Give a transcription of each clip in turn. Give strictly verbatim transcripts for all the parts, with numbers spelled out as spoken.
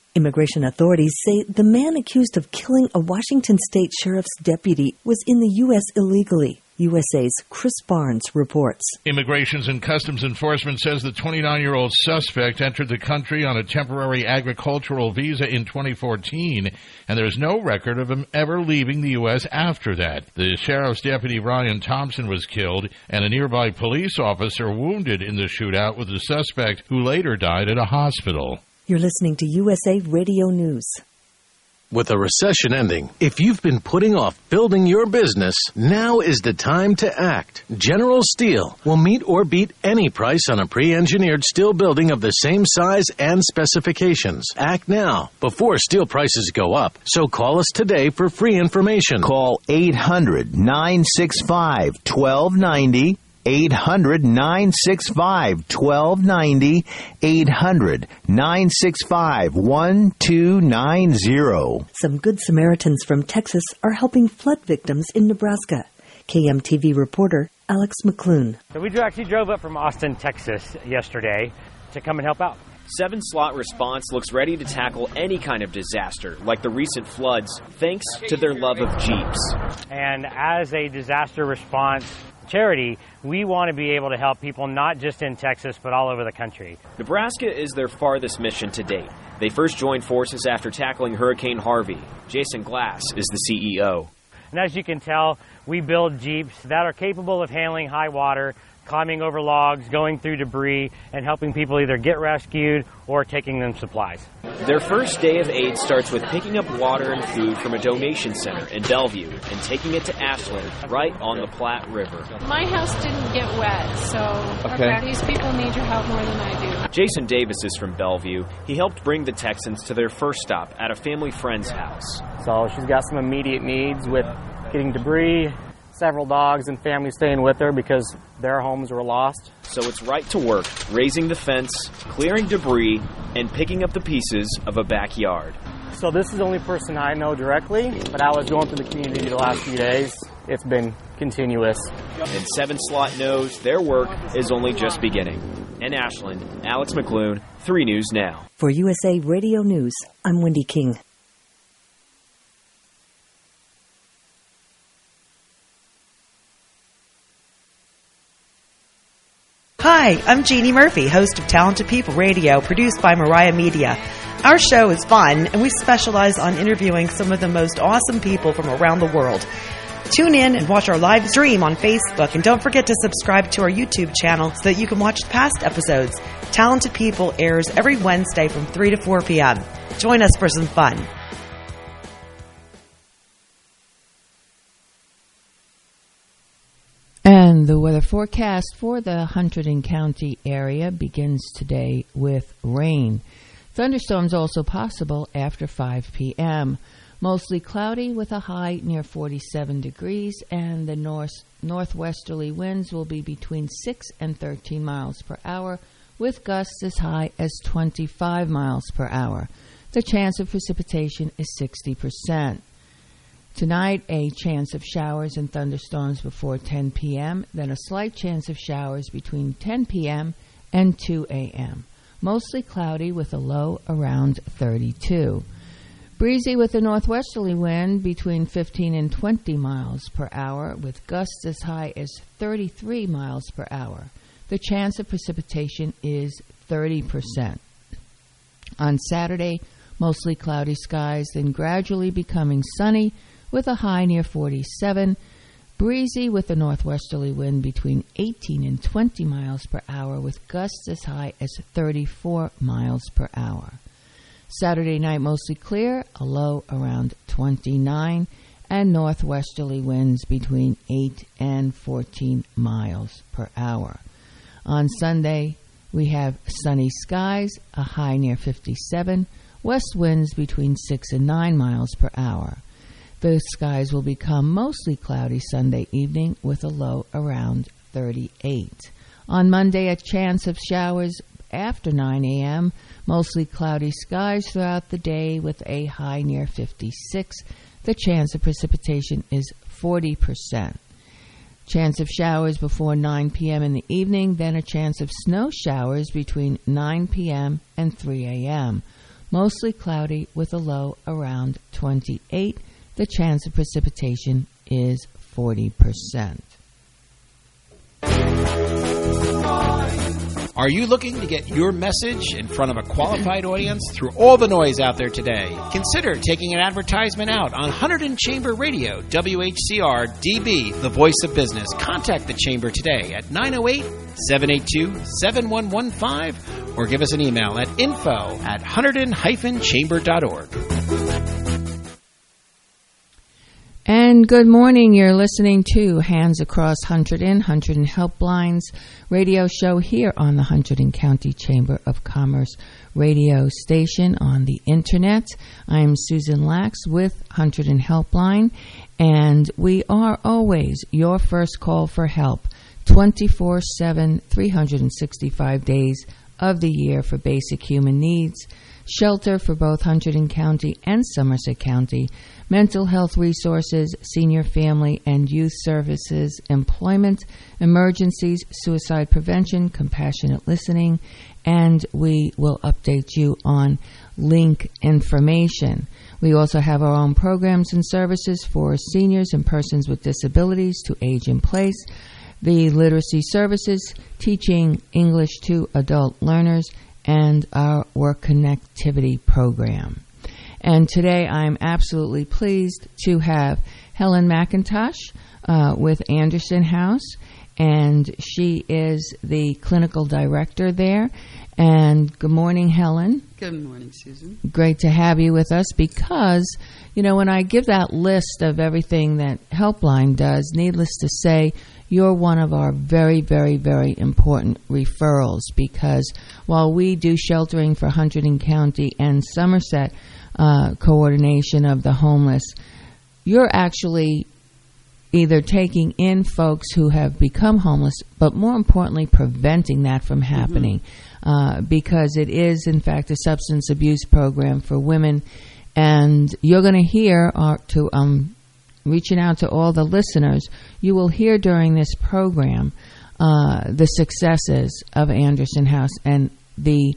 Immigration authorities say the man accused of killing a Washington state sheriff's deputy was in the U S illegally. U S A's Chris Barnes reports. Immigration and Customs Enforcement says the twenty-nine-year-old suspect entered the country on a temporary agricultural visa in twenty fourteen, and there's no record of him ever leaving the U S after that. The sheriff's deputy, Ryan Thompson, was killed, and a nearby police officer wounded in the shootout with the suspect, who later died at a hospital. You're listening to U S A Radio News. With a recession ending, if you've been putting off building your business, now is the time to act. General Steel will meet or beat any price on a pre-engineered steel building of the same size and specifications. Act now, before steel prices go up. So call us today for free information. Call eight hundred, nine six five, one two nine zero. eight hundred, nine six five, one two nine zero. eight hundred, nine six five, one two nine zero. Some Good Samaritans from Texas are helping flood victims in Nebraska. K M T V reporter Alex McClune. So we actually drove up from Austin, Texas yesterday to come and help out. Seven Slot Response looks ready to tackle any kind of disaster, like the recent floods, thanks to their love of Jeeps. And as a disaster response charity, we want to be able to help people not just in Texas, but all over the country. Nebraska is their farthest mission to date. They first joined forces after tackling Hurricane Harvey. Jason Glass is the C E O. And as you can tell, we build Jeeps that are capable of handling high water, climbing over logs, going through debris, and helping people either get rescued or taking them supplies. Their first day of aid starts with picking up water and food from a donation center in Bellevue and taking it to Ashland, right on the Platte River. My house didn't get wet, so okay. These people need your help more than I do. Jason Davis is from Bellevue. He helped bring the Texans to their first stop at a family friend's house. So she's got some immediate needs with getting debris, several dogs and family staying with her because their homes were lost. So it's right to work, raising the fence, clearing debris, and picking up the pieces of a backyard. So this is the only person I know directly, but I was going through the community the last few days. It's been continuous. And Seven Slot knows their work is only just beginning. In Ashland, Alex McClune, three News Now. For U S A Radio News, I'm Wendy King. Hi, I'm Jeannie Murphy, host of Talented People Radio, produced by Mariah Media. Our show is fun, and we specialize on interviewing some of the most awesome people from around the world. Tune in and watch our live stream on Facebook, and don't forget to subscribe to our YouTube channel so that you can watch past episodes. Talented People airs every Wednesday from three to four p.m. Join us for some fun. And the weather forecast for the Hunterdon County area begins today with rain. Thunderstorms also possible after five p.m. Mostly cloudy with a high near forty-seven degrees, and the north northwesterly winds will be between six and thirteen miles per hour, with gusts as high as twenty-five miles per hour. The chance of precipitation is sixty percent. Tonight, a chance of showers and thunderstorms before ten p.m., then a slight chance of showers between ten p.m. and two a.m. Mostly cloudy with a low around thirty-two. Breezy with a northwesterly wind between fifteen and twenty miles per hour, with gusts as high as thirty-three miles per hour. The chance of precipitation is thirty percent. On Saturday, mostly cloudy skies, then gradually becoming sunny, with a high near forty-seven, breezy with a northwesterly wind between eighteen and twenty miles per hour, with gusts as high as thirty-four miles per hour. Saturday night mostly clear, a low around twenty-nine, and northwesterly winds between eight and fourteen miles per hour. On Sunday, we have sunny skies, a high near fifty-seven, west winds between six and nine miles per hour. The skies will become mostly cloudy Sunday evening with a low around thirty-eight. On Monday, a chance of showers after nine a.m., mostly cloudy skies throughout the day with a high near fifty-six. The chance of precipitation is forty percent. Chance of showers before nine p.m. in the evening, then a chance of snow showers between nine p.m. and three a.m. Mostly cloudy with a low around twenty-eight. The chance of precipitation is forty percent. Are you looking to get your message in front of a qualified audience through all the noise out there today? Consider taking an advertisement out on Hunterdon Chamber Radio, W H C R D B, the voice of business. Contact the Chamber today at nine oh eight, seven eight two, seven one one five or give us an email at info at hunterdon dash chamber dot org. And good morning. You're listening to Hands Across Hunterdon, Hunterdon Helplines radio show here on the Hunterdon County Chamber of Commerce radio station on the internet. I'm Susan Lax with Hunterdon Helpline, and we are always your first call for help, twenty-four seven, three hundred sixty-five days of the year for basic human needs, shelter for both Hunterdon County and Somerset County, mental health resources, senior family and youth services, employment, emergencies, suicide prevention, compassionate listening, and we will update you on link information. We also have our own programs and services for seniors and persons with disabilities to age in place, the literacy services, teaching English to adult learners, and our work connectivity program. And today I'm absolutely pleased to have Helen McIntosh uh, with Anderson House, and she is the clinical director there. And good morning, Helen. Good morning, Susan. Great to have you with us because, you know, when I give that list of everything that Helpline does, needless to say, you're one of our very, very, very important referrals because while we do sheltering for Hunterdon County and Somerset, Uh, coordination of the homeless, you're actually either taking in folks who have become homeless, but more importantly, preventing that from happening mm-hmm. uh, because it is, in fact, a substance abuse program for women. And you're going to hear, uh, to um, reaching out to all the listeners, you will hear during this program uh, the successes of Anderson House and the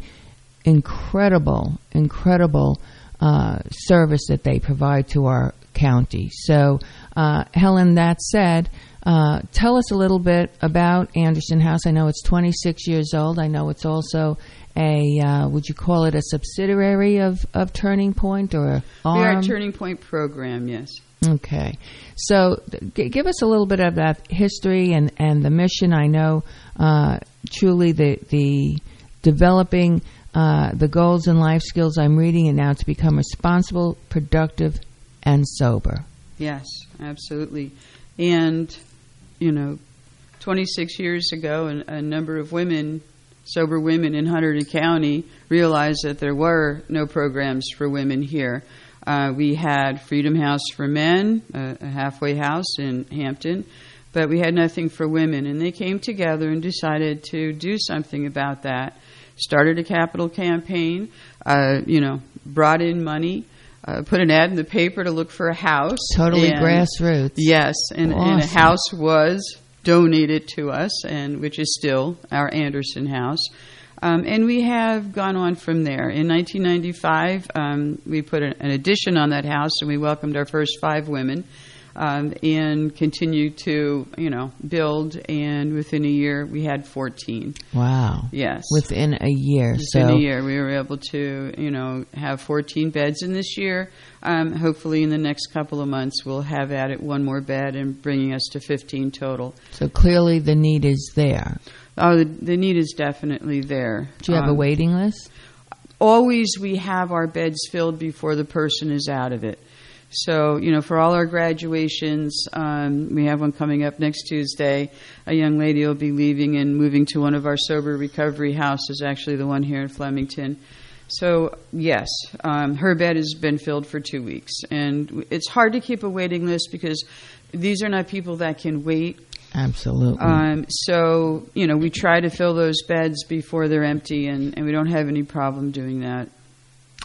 incredible, incredible Uh, service that they provide to our county. So, uh, Helen, that said, uh, tell us a little bit about Anderson House. I know it's twenty-six years old. I know it's also a, uh, would you call it a subsidiary of, of Turning Point or an arm? We are a Turning Point program, yes. Okay. So g- give us a little bit of that history and, and the mission. I know uh, truly the, the developing Uh, the goals and life skills I'm reading it now to become responsible, productive, and sober. Yes, absolutely. And, you know, twenty-six years ago, a, a number of women, sober women in Hunterdon County, realized that there were no programs for women here. Uh, we had Freedom House for Men, a, a halfway house in Hampton, but we had nothing for women. And they came together and decided to do something about that. Started a capital campaign, uh, you know, brought in money, uh, put an ad in the paper to look for a house. Totally and, grassroots. Yes, and, awesome. and a house was donated to us, and which is still our Anderson House. Um, and we have gone on from there. In nineteen ninety-five, um, we put an, an addition on that house, and we welcomed our first five women. Um, and continued to, you know, build, and within a year we had fourteen. Wow. Yes. Within a year. Within so. a year we were able to, you know, have fourteen beds in this year. Um, hopefully in the next couple of months we'll have added one more bed and bringing us to fifteen total. So clearly the need is there. Oh, the, the need is definitely there. Do you have um, a waiting list? Always we have our beds filled before the person is out of it. So, you know, for all our graduations, um, we have one coming up next Tuesday. A young lady will be leaving and moving to one of our sober recovery houses, actually the one here in Flemington. So, yes, um, her bed has been filled for two weeks. And it's hard to keep a waiting list because these are not people that can wait. Absolutely. Um, so, you know, we try to fill those beds before they're empty, and, and we don't have any problem doing that.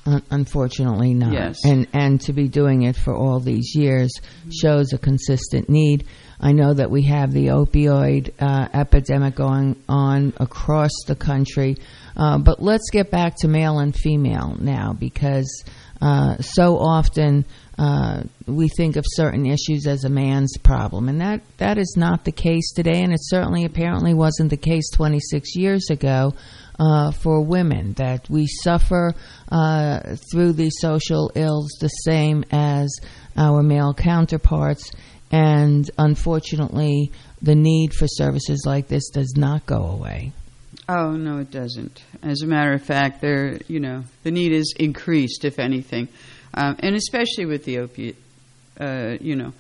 Un- unfortunately not. Yes. And and to be doing it for all these years shows a consistent need. I know that we have the opioid uh, epidemic going on across the country. Uh, but let's get back to male and female now, because uh, so often uh, we think of certain issues as a man's problem. And that, that is not the case today, and it certainly apparently wasn't the case twenty-six years ago. Uh, for women, that we suffer uh, through these social ills the same as our male counterparts, and unfortunately the need for services like this does not go away. Oh, no, it doesn't. As a matter of fact, there, you know, the need is increased, if anything, um, and especially with the opiate, uh, you know,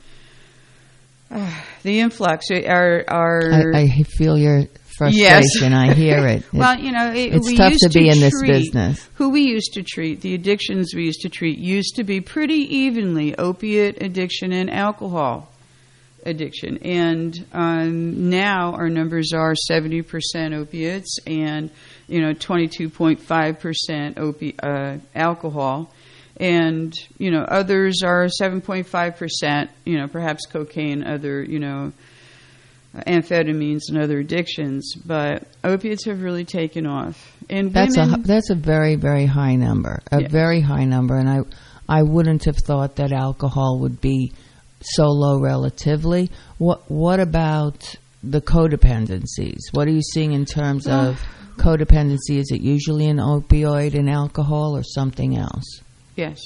uh, the influx. Our, our I, I feel your frustration. Yes. I hear it. Well, you know, it, it's we tough used to be to in this treat, business. Who we used to treat, the addictions we used to treat, used to be pretty evenly opiate addiction and alcohol addiction. And um, now our numbers are seventy percent opiates and, you know, twenty-two point five percent opi- uh, alcohol. And, you know, others are seven point five percent, you know, perhaps cocaine, other, you know, amphetamines and other addictions, but opiates have really taken off. And that's women, a that's a very very high number, a yeah. very high number, and I I wouldn't have thought that alcohol would be so low relatively. What what about the codependencies? What are you seeing in terms well, of codependency? Is it usually an opioid and alcohol or something else? Yes.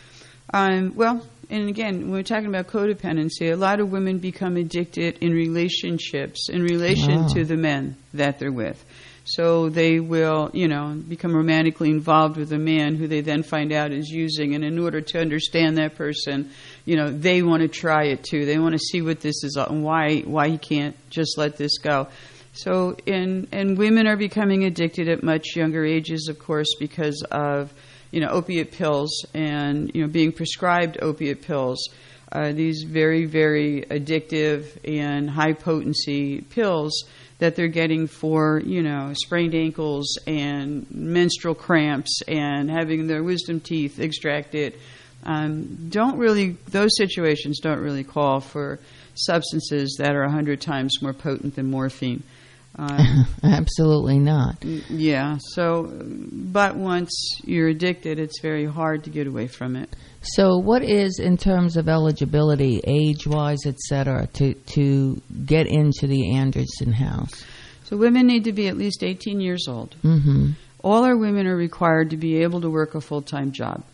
Um, well. And again, when we're talking about codependency, a lot of women become addicted in relationships, in relation wow. to the men that they're with. So they will, you know, become romantically involved with a man who they then find out is using. And in order to understand that person, you know, they want to try it too. They want to see what this is and why why he can't just let this go. So, and and women are becoming addicted at much younger ages, of course, because of you know, opiate pills and, you know, being prescribed opiate pills, uh, these very, very addictive and high potency pills that they're getting for, you know, sprained ankles and menstrual cramps and having their wisdom teeth extracted. Um, don't really, those situations don't really call for substances that are a hundred times more potent than morphine. Um, Absolutely not. Yeah. So, but once you're addicted, it's very hard to get away from it. So, what is in terms of eligibility, age-wise, et cetera, to to get into the Anderson House? So, women need to be at least eighteen years old. Mm-hmm. All our women are required to be able to work a full-time job.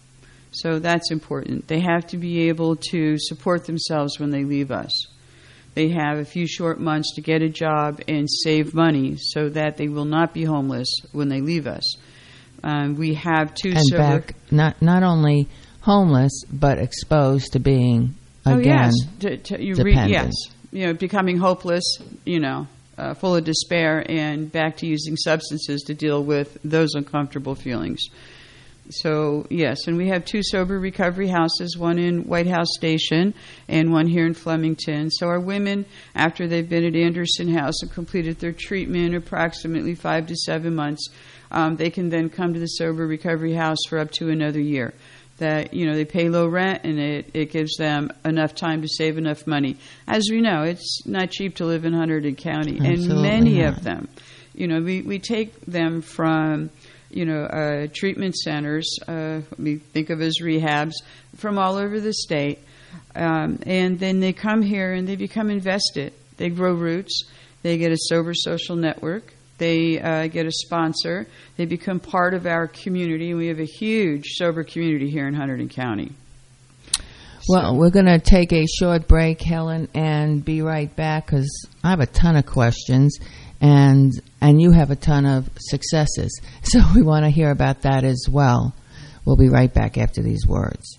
So that's important. They have to be able to support themselves when they leave us. They have a few short months to get a job and save money so that they will not be homeless when they leave us. Um, we have two and sober- back not not only homeless but exposed to being again oh, yes. to, to, you dependent. Re- yes, you know, becoming hopeless, you know, uh, full of despair, and back to using substances to deal with those uncomfortable feelings. So, yes, and we have two sober recovery houses, one in White House Station and one here in Flemington. So our women, after they've been at Anderson House and completed their treatment, approximately five to seven months, um, they can then come to the sober recovery house for up to another year. That, you know, they pay low rent and it, it gives them enough time to save enough money. As we know, it's not cheap to live in Hunterdon County. Absolutely and many not. of them, you know, we, we take them from... you know, uh, treatment centers, uh, we think of as rehabs, from all over the state. Um, and then they come here and they become invested. They grow roots. They get a sober social network. They uh, get a sponsor. They become part of our community. And we have a huge sober community here in Hunterdon County. Well, so. We're going to take a short break, Helen, and be right back because I have a ton of questions. And and you have a ton of successes. So we want to hear about that as well. We'll be right back after these words.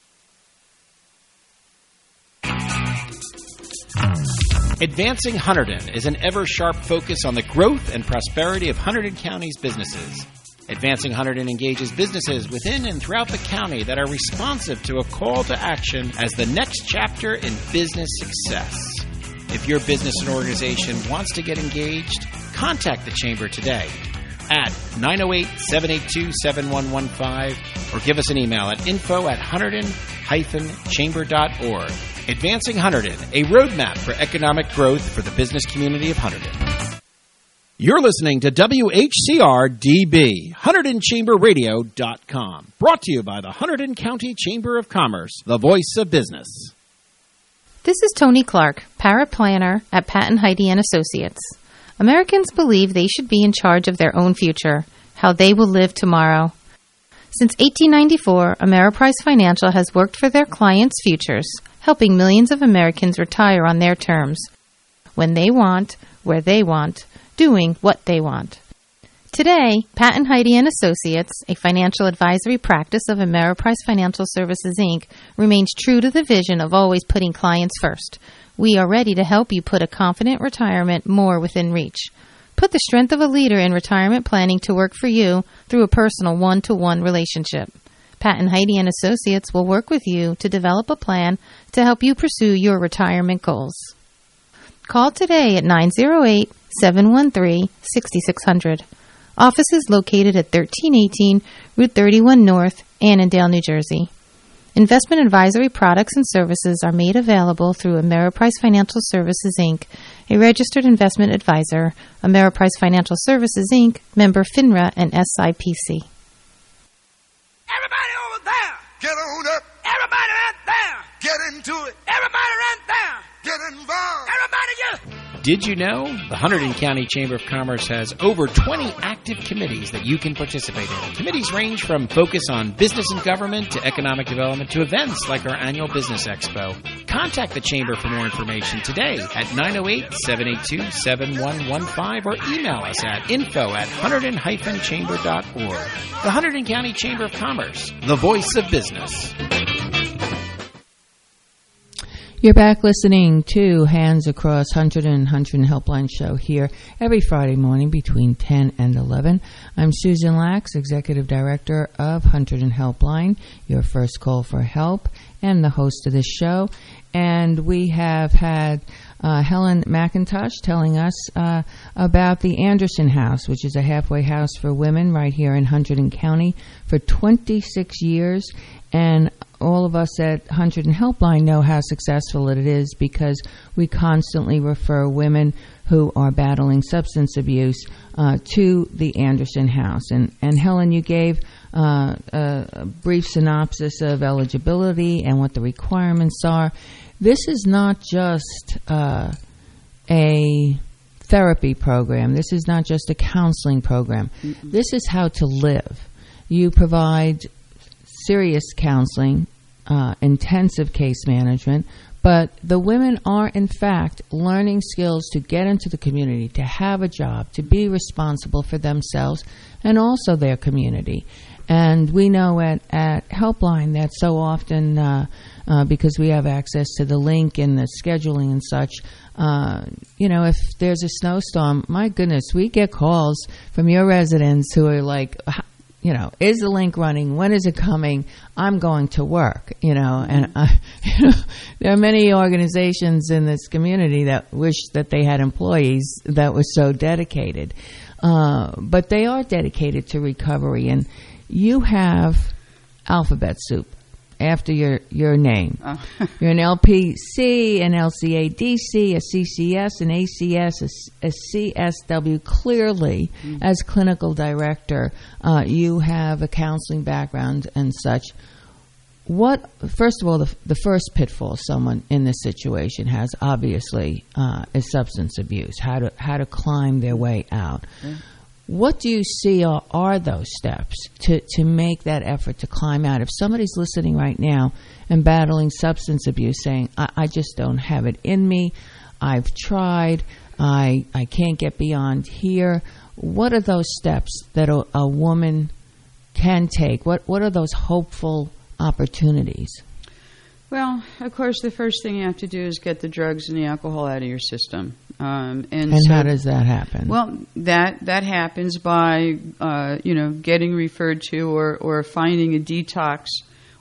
Advancing Hunterdon is an ever-sharp focus on the growth and prosperity of Hunterdon County's businesses. Advancing Hunterdon engages businesses within and throughout the county that are responsive to a call to action as the next chapter in business success. If your business and organization wants to get engaged, contact the Chamber today. at nine oh eight, seven eight two, seven one one five or give us an email at info at hunterdon dash chamber dot org. Advancing Hunterdon, a roadmap for economic growth for the business community of Hunterdon. You're listening to W H C R D B, Hunterdon Chamber Radio dot com. Brought to you by the Hunterdon County Chamber of Commerce, the voice of business. This is Tony Clark, paraplanner at Pat and Heidi and Associates. Americans believe they should be in charge of their own future, how they will live tomorrow. Since eighteen ninety-four, Ameriprise Financial has worked for their clients' futures, helping millions of Americans retire on their terms, when they want, where they want, doing what they want. Today, Pat and Heidi and Associates, a financial advisory practice of Ameriprise Financial Services, Incorporated, remains true to the vision of always putting clients first. We are ready to help you put a confident retirement more within reach. Put the strength of a leader in retirement planning to work for you through a personal one-to-one relationship. Pat and Heidi and Associates will work with you to develop a plan to help you pursue your retirement goals. Call today at nine oh eight, seven one three, six six zero zero. Office is located at thirteen eighteen Route thirty-one North, Annandale, New Jersey. Investment advisory products and services are made available through Ameriprise Financial Services, Incorporated, a registered investment advisor, Ameriprise Financial Services, Incorporated, member FINRA and S I P C. Everybody over there, get on up. Everybody right there, get into it. Everybody right there, get involved. Everybody get... Did you know the Hunterdon County Chamber of Commerce has over twenty active committees that you can participate in? Committees range from focus on business and government to economic development to events like our annual Business Expo. Contact the Chamber for more information today at nine oh eight, seven eight two, seven one one five or email us at info at hunterdon dash chamber dot org. The Hunterdon County Chamber of Commerce, the voice of business. You're back listening to Hands Across Hunterdon, Hunterdon Helpline Show here every Friday morning between ten and eleven. I'm Susan Lax, Executive Director of Hunterdon Helpline, your first call for help, and the host of this show. And we have had uh, Helen McIntosh telling us uh, about the Anderson House, which is a halfway house for women right here in Hunterdon County for twenty-six years. And all of us at Hunterdon Helpline know how successful it is because we constantly refer women who are battling substance abuse uh, to the Anderson House. And, and Helen, you gave uh, a, a brief synopsis of eligibility and what the requirements are. This is not just uh, a therapy program. This is not just a counseling program. Mm-mm. This is how to live. You provide serious counseling, uh, intensive case management, but the women are, in fact, learning skills to get into the community, to have a job, to be responsible for themselves and also their community. And we know at, at Helpline that so often, uh, uh, because we have access to the link and the scheduling and such, uh, you know, if there's a snowstorm, my goodness, we get calls from your residents who are like, you know, is the link running? When is it coming? I'm going to work, you know, and I, you know, there are many organizations in this community that wish that they had employees that were so dedicated. Uh, but they are dedicated to recovery, and you have alphabet soup after your, your name. Oh. You're an L P C, an L C A D C, a C C S, an A C S, a, a C S W. Clearly, mm-hmm. as clinical director, uh, you have a counseling background and such. What, first of all, the, the first pitfall someone in this situation has, obviously, uh, is substance abuse, how to, how to climb their way out. Mm-hmm. What do you see are, are those steps to, to make that effort to climb out? If somebody's listening right now and battling substance abuse, saying, I, I just don't have it in me, I've tried, I I can't get beyond here, what are those steps that a, a woman can take? What What are those hopeful opportunities? Well, of course, the first thing you have to do is get the drugs and the alcohol out of your system. Um, and and so, how does that happen? Well, that that happens by, uh, you know, getting referred to or, or finding a detox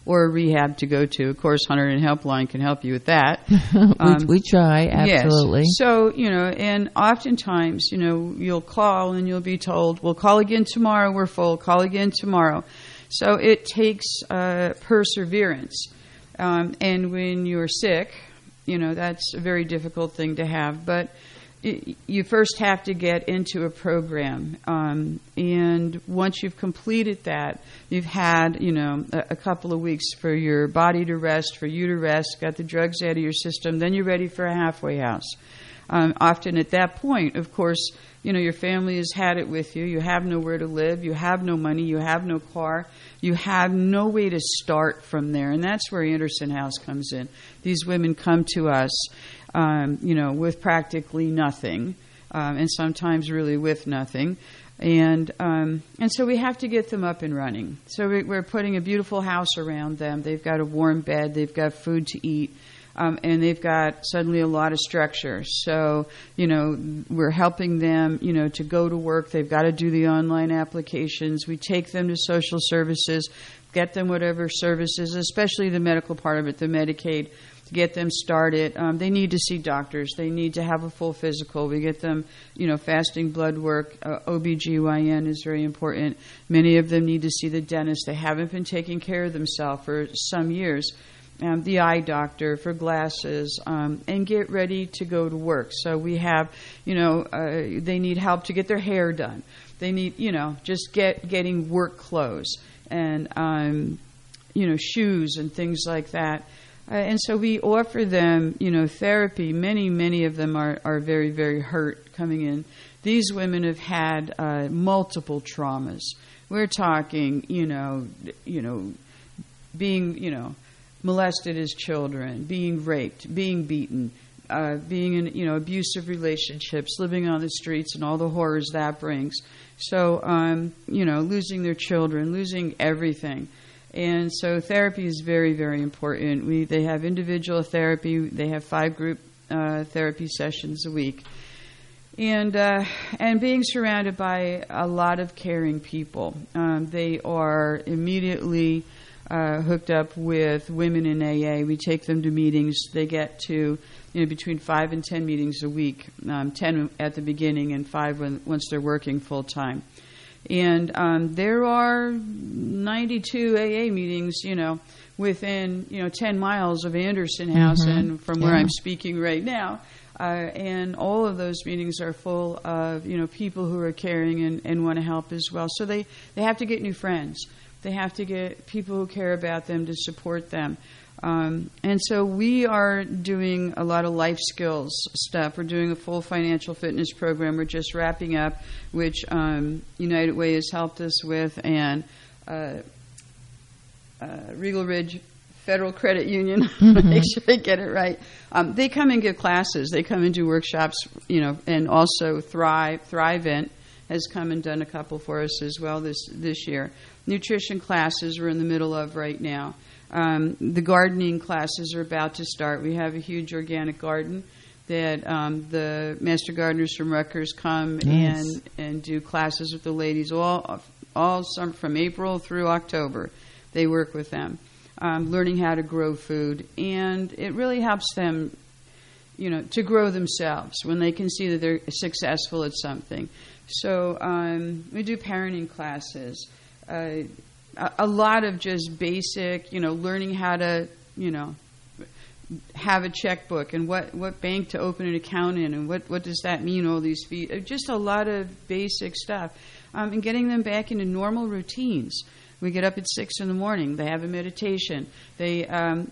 or a rehab to go to. Of course, Hunter and Helpline can help you with that. um, we, we try, absolutely. Yes. So, you know, and oftentimes, you know, you'll call and you'll be told, we'll call again tomorrow, we're full, call again tomorrow. So it takes uh, perseverance. Um, and when you're sick, you know, that's a very difficult thing to have. But it, you first have to get into a program. Um, and once you've completed that, you've had, you know, a, a couple of weeks for your body to rest, for you to rest, got the drugs out of your system, then you're ready for a halfway house. Um, often at that point, of course, you know, your family has had it with you. You have nowhere to live. You have no money. You have no car. You have no way to start from there. And that's where Anderson House comes in. These women come to us, um, you know, with practically nothing, um, and sometimes really with nothing. And um, and so we have to get them up and running. So we, we're putting a beautiful house around them. They've got a warm bed. They've got food to eat. Um, and they've got suddenly a lot of structure. So, you know, we're helping them, you know, to go to work. They've got to do the online applications. We take them to social services, get them whatever services, especially the medical part of it, the Medicaid, to get them started. Um, they need to see doctors. They need to have a full physical. We get them, you know, fasting blood work. Uh, O B G Y N is very important. Many of them need to see the dentist. They haven't been taking care of themselves for some years. Um, the eye doctor for glasses, um, and get ready to go to work. So we have, you know, uh, they need help to get their hair done. They need, you know, just get getting work clothes and, um, you know, shoes and things like that. Uh, and so we offer them, you know, therapy. Many, many of them are, are very, very hurt coming in. These women have had uh, multiple traumas. We're talking, you know, you know, being, you know, molested as children, being raped, being beaten, uh, being in, you know, abusive relationships, living on the streets and all the horrors that brings. So, um, you know, losing their children, losing everything. And so therapy is very, very important. We They have individual therapy. They have five group uh, therapy sessions a week. And uh, and being surrounded by a lot of caring people. Um, they are immediately Uh, hooked up with women in A A. We take them to meetings. They get to, you know, between five and ten meetings a week, um, ten at the beginning and five when, once they're working full time. And um, there are ninety-two A A meetings, you know, within, you know, ten miles of Anderson House mm-hmm. and from where yeah. I'm speaking right now. Uh, and all of those meetings are full of, you know, people who are caring and, and want to help as well. So they, they have to get new friends. They have to get people who care about them to support them. Um, and so we are doing a lot of life skills stuff. We're doing a full financial fitness program. We're just wrapping up, which um, United Way has helped us with, and uh, uh, Regal Ridge Federal Credit Union, mm-hmm. make sure I get it right. Um, they come and give classes. They come and do workshops, you know, and also Thrive, Thrivent has come and done a couple for us as well this this year. Nutrition classes we're in the middle of right now. Um, the gardening classes are about to start. We have a huge organic garden that um, the master gardeners from Rutgers come nice. and and do classes with the ladies all all summer from April through October. They work with them, um, learning how to grow food, and it really helps them, you know, to grow themselves when they can see that they're successful at something. So um, we do parenting classes. Uh, a, a lot of just basic, you know, learning how to, you know, have a checkbook and what, what bank to open an account in and what, what does that mean, all these fees. Just a lot of basic stuff. Um, and getting them back into normal routines. We get up at six in the morning. They have a meditation. They um,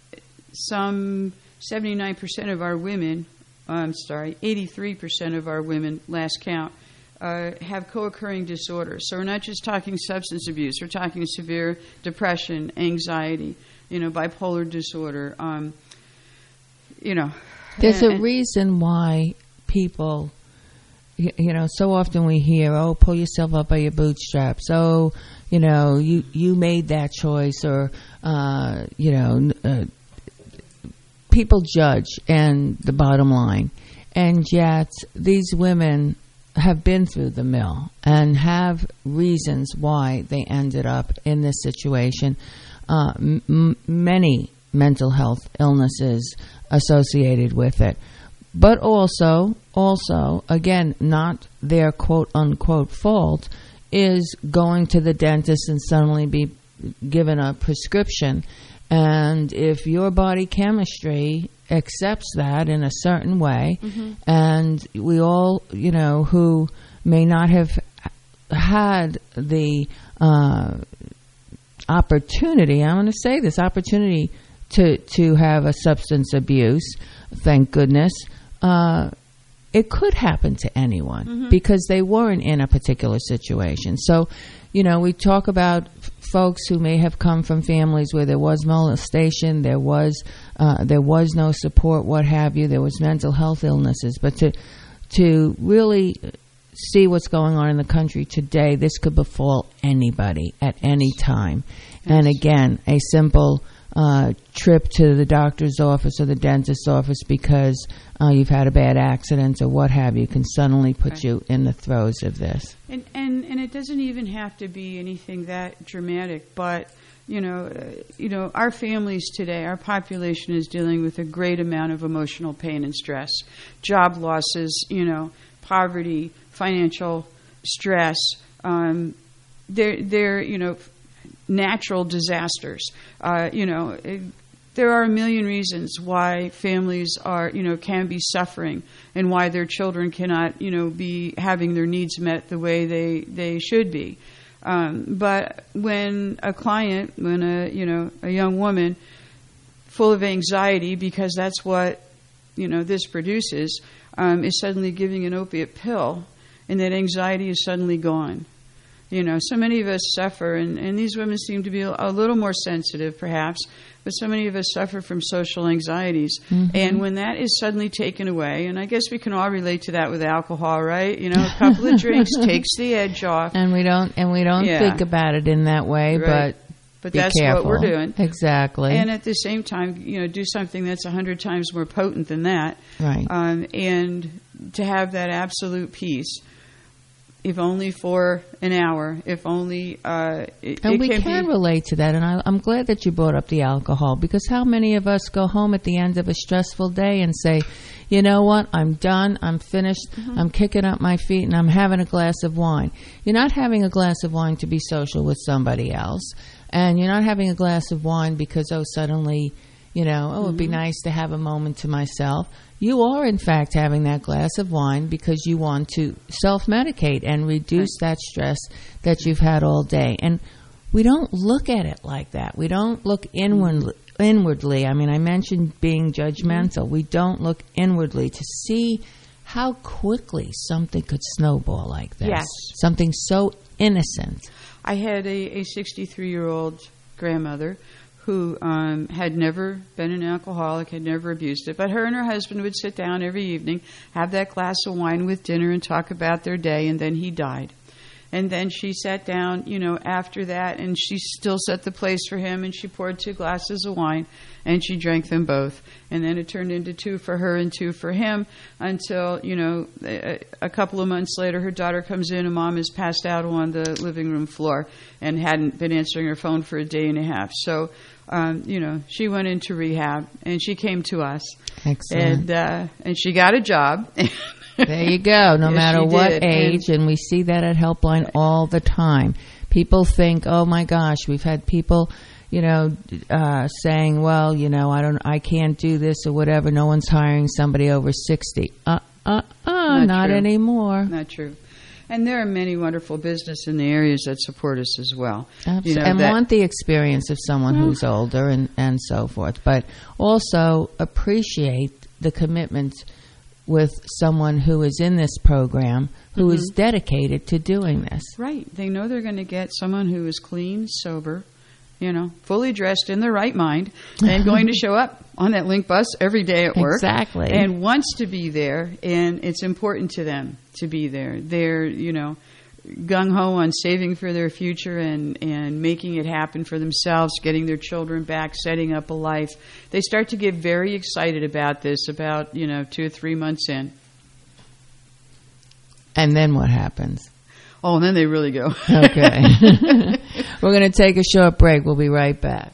some seventy-nine percent of our women, I'm sorry, eighty-three percent of our women, last count, Uh, have co-occurring disorders. So we're not just talking substance abuse. We're talking severe depression, anxiety, you know, bipolar disorder. Um, you know, there's and, a reason why people, you, you know, so often we hear, "Oh, pull yourself up by your bootstraps." Oh, you know, you you made that choice, or uh, you know, uh, people judge, and the bottom line, and yet these women have been through the mill and have reasons why they ended up in this situation. uh, m- many mental health illnesses associated with it. But also, also, again, not their quote-unquote fault, is going to the dentist and suddenly be given a prescription. And if your body chemistry accepts that in a certain way, mm-hmm. and we all, you know, who may not have had the uh, opportunity, I'm going to say this, opportunity to, to have a substance abuse, thank goodness, uh, it could happen to anyone mm-hmm. because they weren't in a particular situation. So, you know, we talk about f- folks who may have come from families where there was molestation, there was uh, there was no support, what have you, there was mental health illnesses. But to to really see what's going on in the country today, this could befall anybody at any time. Yes. And again, a simple Uh, trip to the doctor's office or the dentist's office because uh, you've had a bad accident or what have you can suddenly put right. you in the throes of this. And, and and it doesn't even have to be anything that dramatic, but you know, uh, you know, our families today, our population is dealing with a great amount of emotional pain and stress, job losses, you know, poverty, financial stress. Um, they're they're you know. natural disasters. Uh, you know, it, there are a million reasons why families are, you know, can be suffering and why their children cannot, you know, be having their needs met the way they, they should be. Um, but when a client, when a, you know, a young woman full of anxiety, because that's what, you know, this produces, um, is suddenly giving an opiate pill, and that anxiety is suddenly gone. You know, so many of us suffer, and, and these women seem to be a little more sensitive, perhaps, but so many of us suffer from social anxieties. Mm-hmm. And when that is suddenly taken away, and I guess we can all relate to that with alcohol, right? You know, a couple of drinks takes the edge off. And we don't, and we don't yeah. think about it in that way, right. but But be that's careful. what we're doing. Exactly. And at the same time, you know, do something that's a hundred times more potent than that. Right. Um, and to have that absolute peace, if only for an hour, if only... Uh, it, and it we can, can be, relate to that, and I, I'm glad that you brought up the alcohol, because how many of us go home at the end of a stressful day and say, you know what, I'm done, I'm finished, mm-hmm. I'm kicking up my feet, and I'm having a glass of wine. You're not having a glass of wine to be social with somebody else, and you're not having a glass of wine because, oh, suddenly, you know, oh, it'd be Mm-hmm. nice to have a moment to myself. You are, in fact, having that glass of wine because you want to self-medicate and reduce right. that stress that you've had all day. And we don't look at it like that. We don't look inwardly. inwardly. I mean, I mentioned being judgmental. Mm-hmm. We don't look inwardly to see how quickly something could snowball like this. Yes. Something so innocent. I had a, a sixty-three-year-old grandmother who um, had never been an alcoholic, had never abused it. But her and her husband would sit down every evening, have that glass of wine with dinner and talk about their day, and then he died. And then she sat down, you know, after that, and she still set the place for him, and she poured two glasses of wine, and she drank them both. And then it turned into two for her and two for him until, you know, a, a couple of months later, her daughter comes in, and Mom is passed out on the living room floor and hadn't been answering her phone for a day and a half. So, um, you know, she went into rehab, and she came to us. Excellent. And, uh, and she got a job. There you go, no yes, matter what did. age, and, and we see that at Helpline all the time. People think, oh my gosh, we've had people, you know, uh, saying, well, you know, I don't, I can't do this or whatever. No one's hiring somebody over sixty. Uh, uh, uh, not, not anymore. Not true. And there are many wonderful businesses in the areas that support us as well. Absolutely. You know, and that, want the experience of someone well, who's older and, and so forth. But also appreciate the commitment with someone who is in this program, who mm-hmm. is dedicated to doing this. Right. They know they're going to get someone who is clean, sober, you know, fully dressed in their right mind, and going to show up on that Link bus every day at work. Exactly. And wants to be there, and it's important to them to be there. They're, you know, gung-ho on saving for their future and, and making it happen for themselves, getting their children back, setting up a life. They start to get very excited about this about, you know, two or three months in. And then what happens? Oh, and then they really go. Okay. We're going to take a short break. We'll be right back.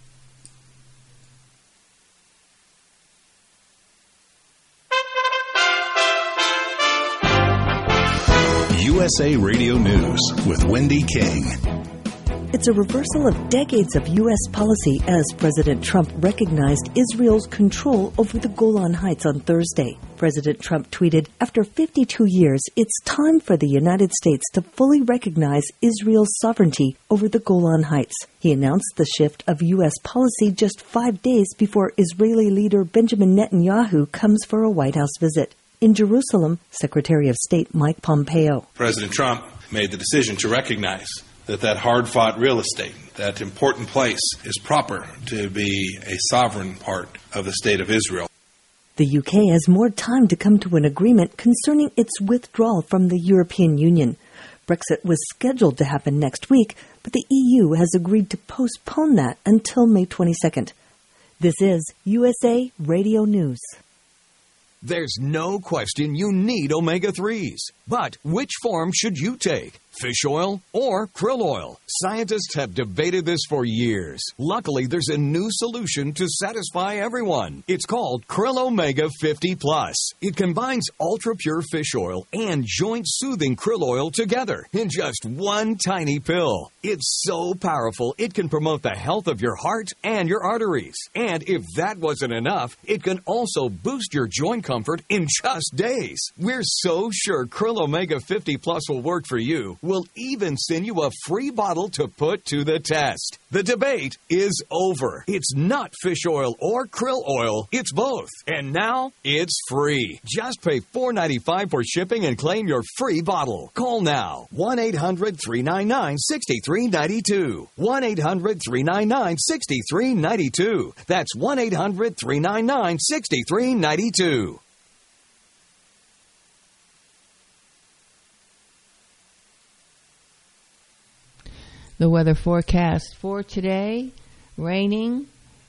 U S A Radio News with Wendy King. It's a reversal of decades of U S policy as President Trump recognized Israel's control over the Golan Heights on Thursday. President Trump tweeted, "After fifty-two years, it's time for the United States to fully recognize Israel's sovereignty over the Golan Heights." He announced the shift of U S policy just five days before Israeli leader Benjamin Netanyahu comes for a White House visit. In Jerusalem, Secretary of State Mike Pompeo. President Trump made the decision to recognize that that hard-fought real estate, that important place, is proper to be a sovereign part of the State of Israel. The U K has more time to come to an agreement concerning its withdrawal from the European Union. Brexit was scheduled to happen next week, but the E U has agreed to postpone that until May twenty-second. This is U S A Radio News. There's no question you need omega threes. But which form should you take? Fish oil or krill oil? Scientists have debated this for years. Luckily, there's a new solution to satisfy everyone. It's called Krill Omega fifty plus. It combines ultra-pure fish oil and joint-soothing krill oil together in just one tiny pill. It's so powerful, it can promote the health of your heart and your arteries. And if that wasn't enough, it can also boost your joint comfort in just days. We're so sure Krill Omega fifty plus will work for you. We'll even send you a free bottle to put to the test. The debate is over. It's not fish oil or krill oil. It's both. And now it's free. Just pay four dollars and ninety-five cents for shipping and claim your free bottle. Call now. one eight hundred three nine nine six three nine two. one eight hundred three nine nine six three nine two. That's one eight hundred three nine nine six three nine two. The weather forecast for today, raining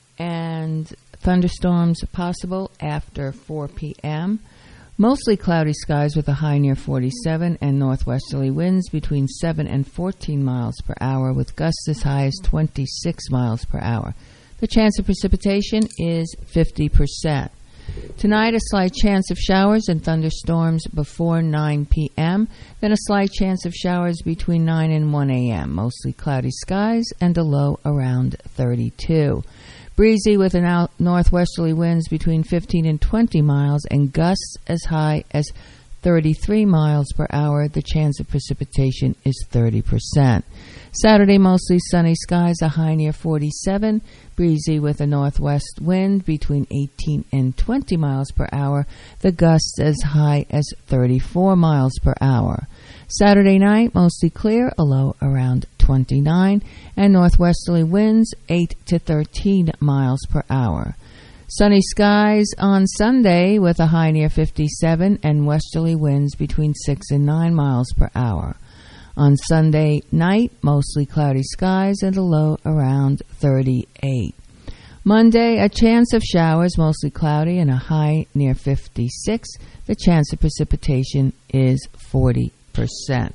and thunderstorms possible after four p.m. Mostly cloudy skies with a high near forty-seven and northwesterly winds between seven and fourteen miles per hour with gusts as high as twenty-six miles per hour. The chance of precipitation is fifty percent. Tonight, a slight chance of showers and thunderstorms before nine p.m., then a slight chance of showers between nine and one a.m., mostly cloudy skies and a low around thirty-two. Breezy with an out northwesterly winds between fifteen and twenty miles and gusts as high as thirty-three miles per hour. The chance of precipitation is thirty percent. Saturday, mostly sunny skies, a high near forty-seven. Breezy with a northwest wind between eighteen and twenty miles per hour. The gusts as high as thirty-four miles per hour. Saturday night, mostly clear, a low around twenty-nine, and northwesterly winds eight to thirteen miles per hour. Sunny skies on Sunday with a high near fifty-seven and westerly winds between six and nine miles per hour. On Sunday night, mostly cloudy skies and a low around thirty-eight. Monday, a chance of showers, mostly cloudy, and a high near fifty-six. The chance of precipitation is forty percent.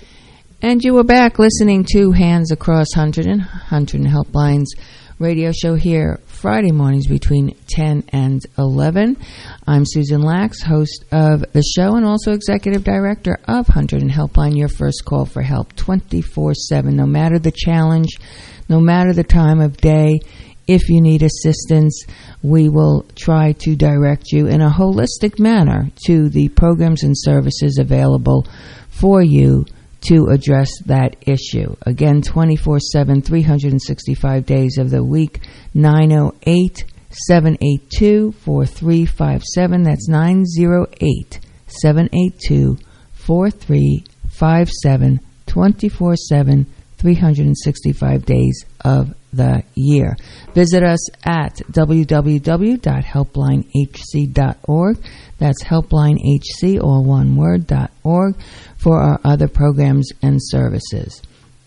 And you were back listening to Hands Across Hunterdon, Hunterdon Helplines radio show here Friday mornings between ten and eleven. I'm Susan Lax, host of the show and also executive director of Hunterdon Helpline, your first call for help twenty-four seven, no matter the challenge, no matter the time of day. If you need assistance, we will try to direct you in a holistic manner to the programs and services available for you to address that issue. Again, twenty-four seven, three hundred sixty-five days of the week, nine oh eight, seven eight two, four three five seven. That's nine oh eight, seven eight two, four three five seven, twenty-four seven, three hundred sixty-five days of the year. Visit us at w w w dot helpline h c dot org. That's helplinehc, all one word, dot org, for our other programs and services.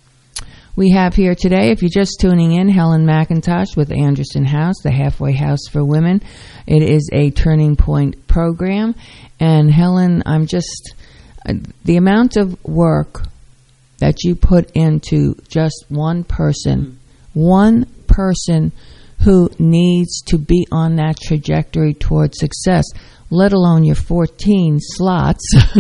We have here today, if you're just tuning in, Helen McIntosh with Anderson House, the Halfway House for Women. It is a Turning Point program. And Helen, I'm just, uh, the amount of work that you put into just one person, mm-hmm. one person who needs to be on that trajectory towards success, let alone your fourteen slots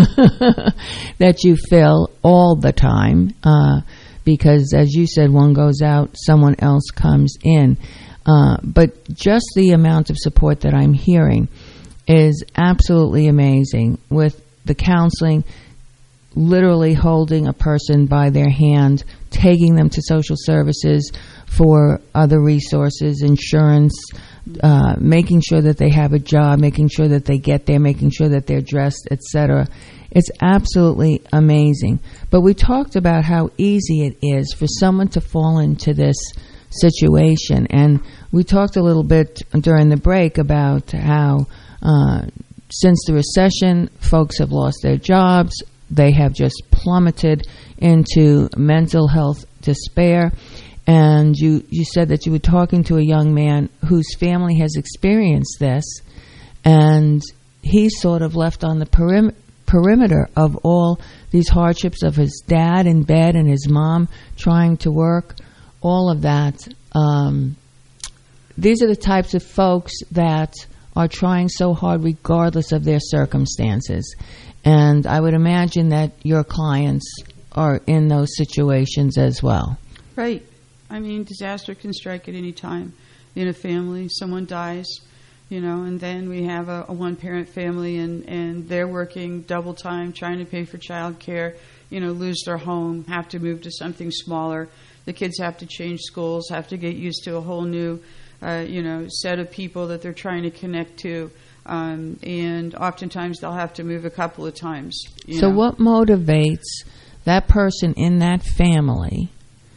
that you fill all the time, uh, because, as you said, one goes out, someone else comes in. Uh, but just the amount of support that I'm hearing is absolutely amazing, with the counseling, literally holding a person by their hand, taking them to social services for other resources, insurance, uh, making sure that they have a job, making sure that they get there, making sure that they're dressed, et cetera. It's absolutely amazing. But we talked about how easy it is for someone to fall into this situation. And we talked a little bit during the break about how uh, since the recession, folks have lost their jobs. They have just plummeted into mental health despair. And you, you said that you were talking to a young man whose family has experienced this, and he's sort of left on the perim- perimeter of all these hardships of his dad in bed and his mom trying to work, all of that. Um, these are the types of folks that are trying so hard regardless of their circumstances. And I would imagine that your clients are in those situations as well. Right. I mean, disaster can strike at any time in a family. Someone dies, you know, and then we have a, a one-parent family, and, and they're working double time, trying to pay for child care, you know, lose their home, have to move to something smaller. The kids have to change schools, have to get used to a whole new, uh, you know, set of people that they're trying to connect to. Um, and oftentimes they'll have to move a couple of times. You so know. What motivates that person in that family,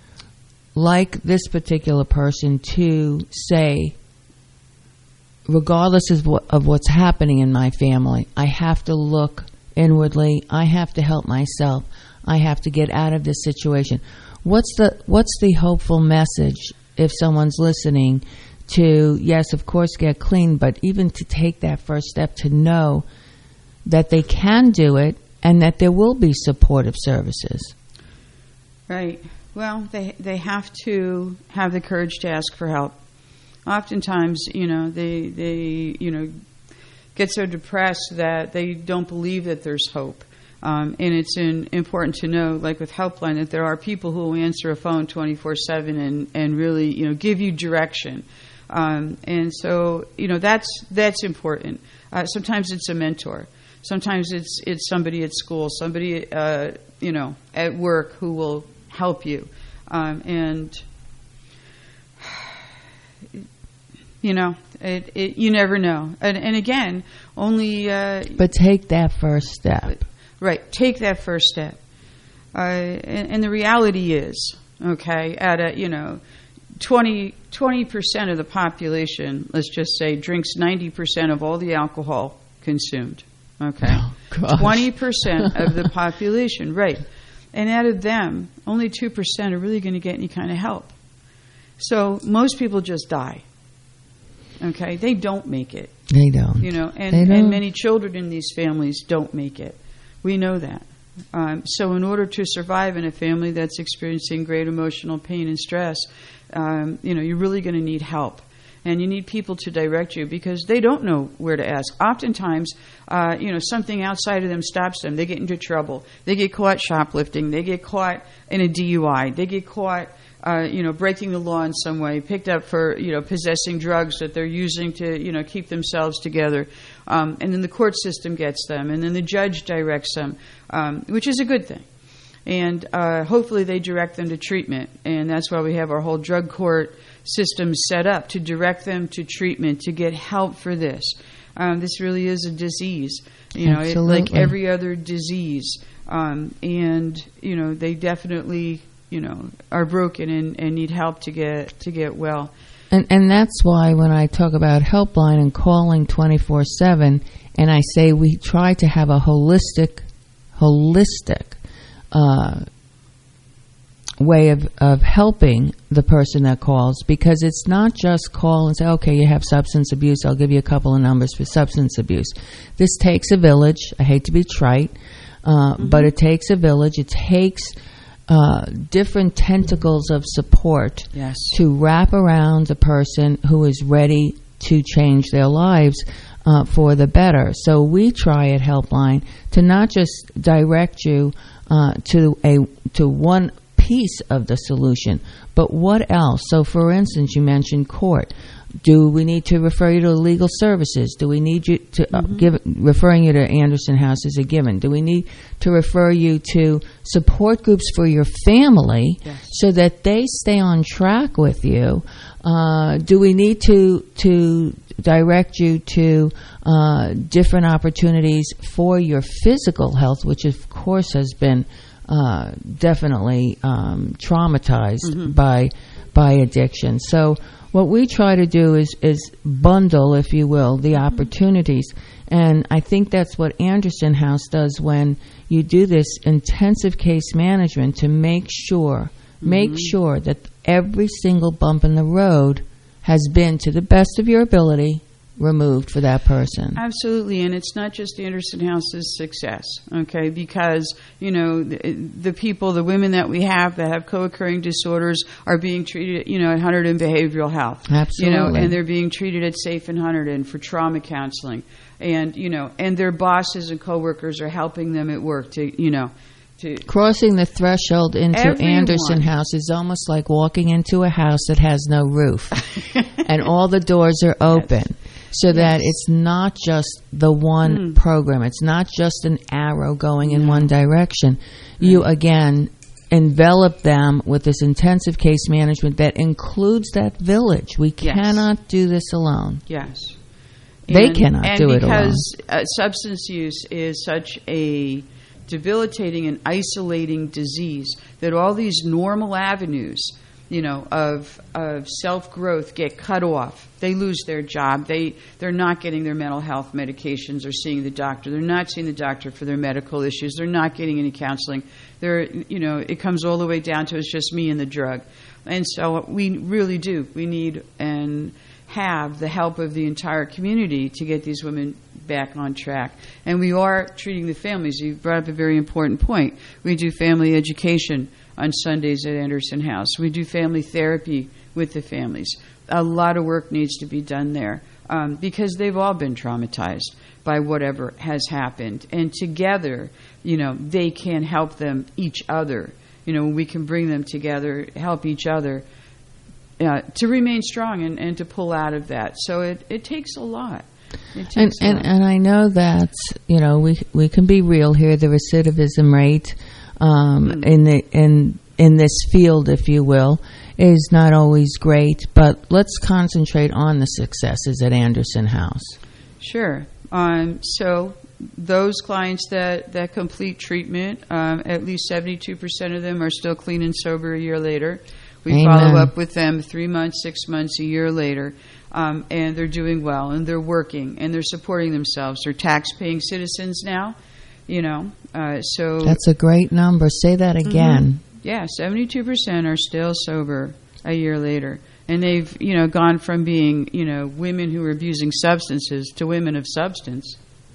like this particular person, to say, regardless of, what, of what's happening in my family, I have to look inwardly, I have to help myself, I have to get out of this situation? What's the what's the hopeful message if someone's listening to, yes, of course, get clean, but even to take that first step to know that they can do it and that there will be supportive services? Right. Well, they they have to have the courage to ask for help. Oftentimes, you know, they they you know get so depressed that they don't believe that there's hope. Um, and it's in, important to know, like with Helpline, that there are people who will answer a phone twenty-four seven and, and really, you know, give you direction. Um, and so, you know, that's that's important. Uh, sometimes it's a mentor. Sometimes it's it's somebody at school, somebody, uh, you know, at work who will help you. Um, and, you know, it, it, you never know. And, and again, only... Uh, but take that first step. Right. Take that first step. Uh, and, and the reality is, okay, at a, you know, twenty percent of the population, let's just say, drinks ninety percent of all the alcohol consumed. Okay. Oh, twenty percent of the population, right. And out of them, only two percent are really going to get any kind of help. So most people just die. Okay. They don't make it. They don't. You know, and, and many children in these families don't make it. We know that. Um, so in order to survive in a family that's experiencing great emotional pain and stress, um, you know, you're really going to need help. And you need people to direct you because they don't know where to ask. Oftentimes, uh, you know, something outside of them stops them. They get into trouble. They get caught shoplifting. They get caught in a D U I. They get caught, uh, you know, breaking the law in some way, picked up for, you know, possessing drugs that they're using to, you know, keep themselves together. Um, and then the court system gets them, and then the judge directs them, um, which is a good thing. And uh, hopefully they direct them to treatment. And that's why we have our whole drug court system set up, to direct them to treatment, to get help for this. Um, this really is a disease, you know, it, like every other disease. Um, and, you know, they definitely, you know, are broken and, and need help to get to get well. And and that's why when I talk about Helpline and calling twenty-four seven, and I say we try to have a holistic, holistic uh, way of, of helping the person that calls, because it's not just call and say, okay, you have substance abuse, I'll give you a couple of numbers for substance abuse. This takes a village. I hate to be trite, uh, mm-hmm. but it takes a village. It takes uh, different tentacles of support yes. to wrap around a person who is ready to change their lives uh, for the better. So we try at Helpline to not just direct you uh, to a to one piece of the solution, but what else? So, for instance, you mentioned court. Do we need to refer you to legal services? Do we need you to uh, mm-hmm. give referring you to Anderson House is a given? Do we need to refer you to support groups for your family yes. so that they stay on track with you? Uh, do we need to to direct you to uh, different opportunities for your physical health, which of course has been uh, definitely um, traumatized mm-hmm. by by addiction? So what we try to do is, is bundle, if you will, the opportunities. And I think that's what Anderson House does when you do this intensive case management to make sure, mm-hmm. make sure that every single bump in the road has been, to the best of your ability, removed for that person. Absolutely, and it's not just Anderson House's success, okay, because, you know, the, the people, the women that we have that have co-occurring disorders are being treated, you know, at Hunterdon Behavioral Health. Absolutely. You know, and they're being treated at Safe in Hunterdon for trauma counseling. And, you know, and their bosses and coworkers are helping them at work to, you know, to crossing the threshold into everyone. Anderson House is almost like walking into a house that has no roof and all the doors are open. Yes. So yes. that it's not just the one mm. program. It's not just an arrow going in no. one direction. Right. You, again, envelop them with this intensive case management that includes that village. We yes. cannot do this alone. Yes. They and, cannot and do it alone. And because uh, substance use is such a debilitating and isolating disease that all these normal avenues, you know, of of self-growth get cut off. They lose their job. They, they're not getting their mental health medications or seeing the doctor. They're not seeing the doctor for their medical issues. They're not getting any counseling. They're, you know, it comes all the way down to it's just me and the drug. And so we really do. We need and have the help of the entire community to get these women back on track. And we are treating the families. You brought up a very important point. We do family education on Sundays at Anderson House. We do family therapy with the families. A lot of work needs to be done there um, because they've all been traumatized by whatever has happened. And together, you know, they can help them, each other. You know, we can bring them together, help each other uh, to remain strong and, and to pull out of that. So it, it takes a lot. It and, takes a and, lot. and I know that, you know, we we can be real here. The recidivism rate Um, mm. in the in in this field, if you will, is not always great. But let's concentrate on the successes at Anderson House. Sure. Um, so those clients that, that complete treatment, um, at least seventy-two percent of them are still clean and sober a year later. We Amen. follow up with them three months, six months, a year later, um, and they're doing well, and they're working, and they're supporting themselves. They're tax-paying citizens now. You know, uh, so that's a great number. Say that again. Mm-hmm. Yeah, seventy-two percent are still sober a year later, and they've, you know, gone from being, you know, women who were abusing substances to women of substance.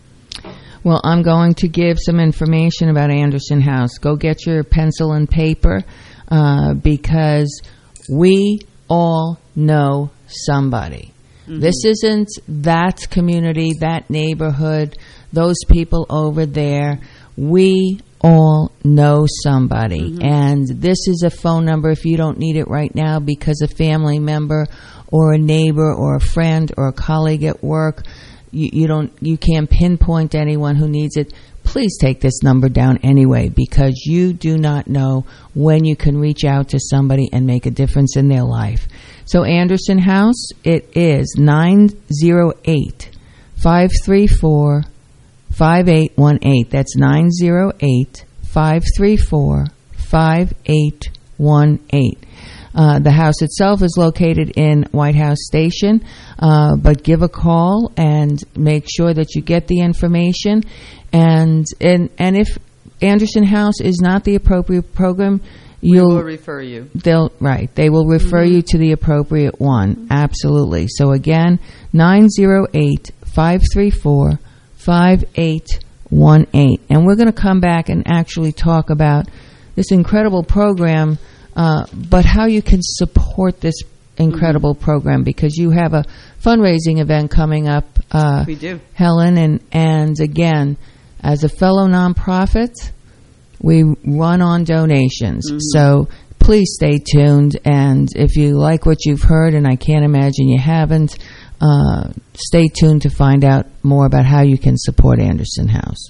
Well, I'm going to give some information about Anderson House. Go get your pencil and paper uh, because we all know somebody. Mm-hmm. This isn't that community, that neighborhood, those people over there. We all know somebody. Mm-hmm. And this is a phone number if you don't need it right now because a family member or a neighbor or a friend or a colleague at work, you, you don't, you can't pinpoint anyone who needs it. Please take this number down anyway because you do not know when you can reach out to somebody and make a difference in their life. So Anderson House, it is nine oh eight, five three four, five eight one eight. That's nine oh eight, five three four, five eight one eight. Uh, the house itself is located in White House Station, uh, but give a call and make sure that you get the information. And and and if Anderson House is not the appropriate program, you'll we will refer you. They'll right. They will refer mm-hmm. you to the appropriate one. Mm-hmm. Absolutely. So again, nine oh eight, five three four, five eight one eight. And we're going to come back and actually talk about this incredible program, uh, but how you can support this incredible mm-hmm. program, because you have a fundraising event coming up. Uh, we do. Helen, and, and again, as a fellow nonprofit, we run on donations. Mm-hmm. So please stay tuned, and if you like what you've heard, and I can't imagine you haven't, uh, stay tuned to find out more about how you can support Anderson House.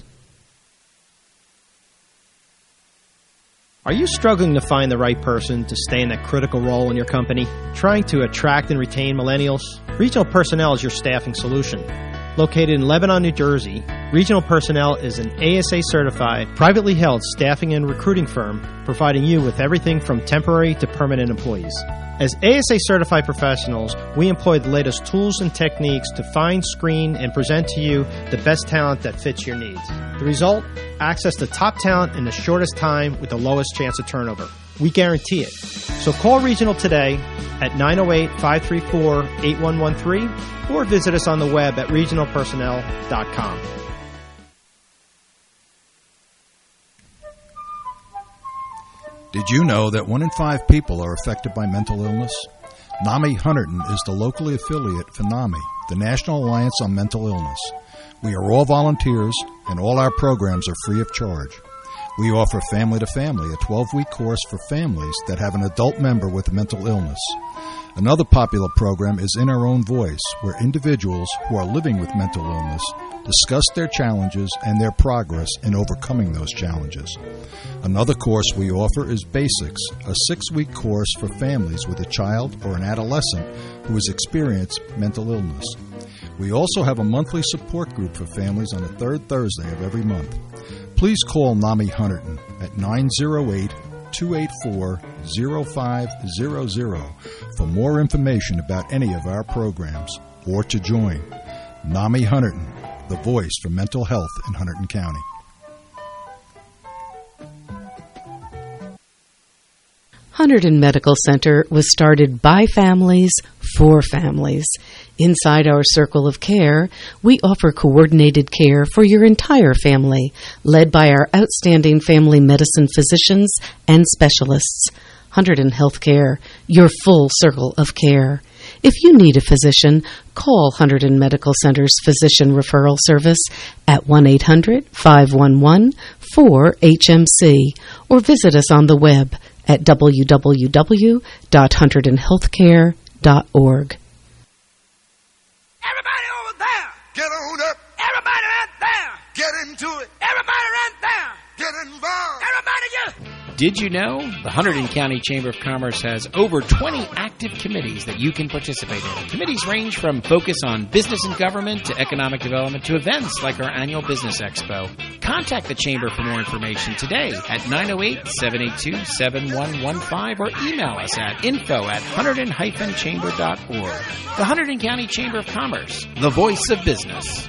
Are you struggling to find the right person to stay in that critical role in your company? Trying to attract and retain millennials? Regional Personnel is your staffing solution. Located in Lebanon, New Jersey, Regional Personnel is an A S A-certified, privately held staffing and recruiting firm providing you with everything from temporary to permanent employees. As A S A-certified professionals, we employ the latest tools and techniques to find, screen, and present to you the best talent that fits your needs. The result? Access to top talent in the shortest time with the lowest chance of turnover. We guarantee it. So call Regional today at nine oh eight, five three four, eight one one three or visit us on the web at regional personnel dot com. Did you know that one in five people are affected by mental illness? NAMI Hunterdon is the locally affiliate for NAMI, the National Alliance on Mental Illness. We are all volunteers, and all our programs are free of charge. We offer Family to Family, a twelve-week course for families that have an adult member with a mental illness. Another popular program is In Our Own Voice, where individuals who are living with mental illness discuss their challenges and their progress in overcoming those challenges. Another course we offer is Basics, a six-week course for families with a child or an adolescent who has experienced mental illness. We also have a monthly support group for families on the third Thursday of every month. Please call NAMI Hunterdon at nine oh eight, two eight four, oh five hundred for more information about any of our programs or to join. NAMI Hunterdon, the voice for mental health in Hunterdon County. Hunterdon Medical Center was started by families for families. Inside our circle of care, we offer coordinated care for your entire family, led by our outstanding family medicine physicians and specialists. Hunterdon Healthcare, your full circle of care. If you need a physician, call Hunterdon Medical Center's Physician Referral Service at one eight hundred, five one one, four H M C or visit us on the web at w w w dot hunterdon healthcare dot org. Everybody over there, get on up. Everybody right there, get into it. Everybody right there, get involved. Everybody get... Did you know the Hunterdon County Chamber of Commerce has over twenty active committees that you can participate in? Committees range from focus on business and government to economic development to events like our annual Business Expo. Contact the Chamber for more information today at nine oh eight, seven eight two, seven one one five or email us at info at hunterdon dash chamber dot org. The Hunterdon County Chamber of Commerce, the voice of business.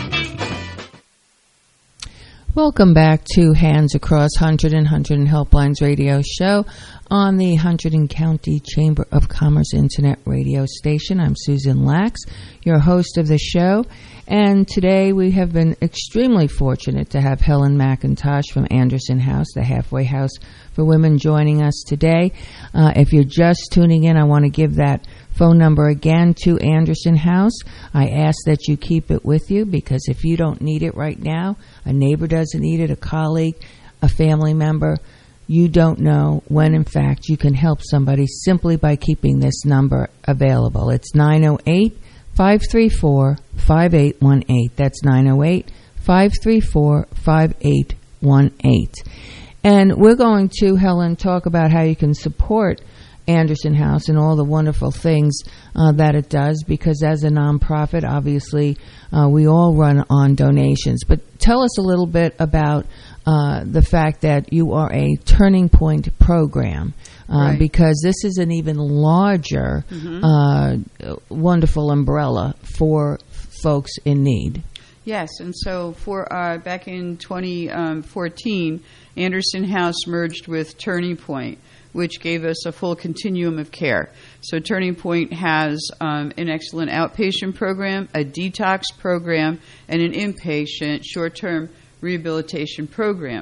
Welcome back to Hands Across Hunterdon, Hunterdon Helplines radio show on the Hunterdon County Chamber of Commerce Internet radio station. I'm Susan Lax, your host of the show, and today we have been extremely fortunate to have Helen McIntosh from Anderson House, the halfway house for women, joining us today. Uh, if you're just tuning in, I want to give that phone number again to Anderson House. I ask that you keep it with you, because if you don't need it right now, a neighbor doesn't need it, a colleague, a family member, you don't know when, in fact, you can help somebody simply by keeping this number available. It's nine oh eight, five three four, five eight one eight. That's nine oh eight, five three four, five eight one eight. And we're going to, Helen, talk about how you can support Anderson House and all the wonderful things uh, that it does, because as a nonprofit, obviously, uh, we all run on donations. But tell us a little bit about uh, the fact that you are a Turning Point program, uh, right. because this is an even larger, mm-hmm. uh, wonderful umbrella for folks in need. Yes, and so for uh, back in twenty fourteen, Anderson House merged with Turning Point, which gave us a full continuum of care. So Turning Point has um, an excellent outpatient program, a detox program, and an inpatient short-term rehabilitation program.